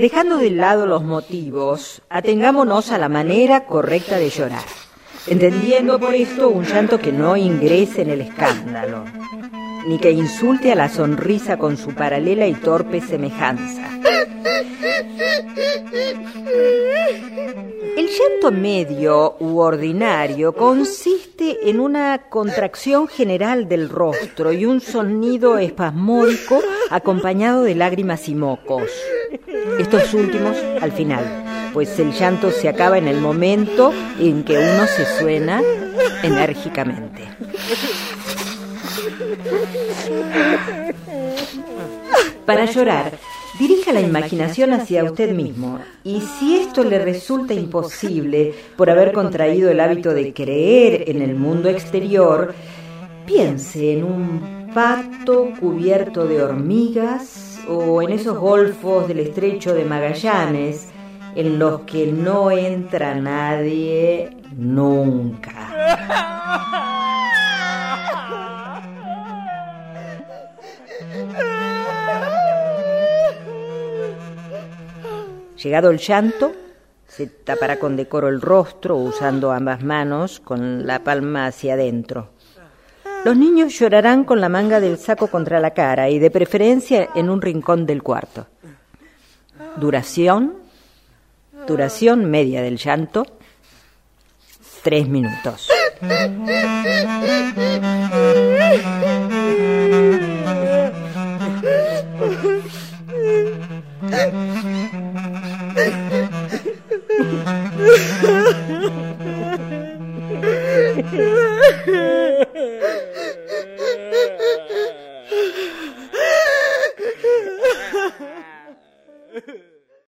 Dejando de lado los motivos, atengámonos a la manera correcta de llorar, entendiendo por esto un llanto que no ingrese en el escándalo, ni que insulte a la sonrisa con su paralela y torpe semejanza. El llanto medio u ordinario consiste en una contracción general del rostro y un sonido espasmódico acompañado de lágrimas y mocos. Estos últimos al final, pues el llanto se acaba en el momento en que uno se suena enérgicamente. Para llorar, dirija la imaginación hacia usted mismo, y si esto le resulta imposible por haber contraído el hábito de creer en el mundo exterior, piense en un pato cubierto de hormigas o en esos golfos del estrecho de Magallanes en los que no entra nadie nunca. Llegado el llanto, se tapará con decoro el rostro usando ambas manos con la palma hacia adentro. Los niños llorarán con la manga del saco contra la cara y de preferencia en un rincón del cuarto. Duración media del llanto, 3 minutos.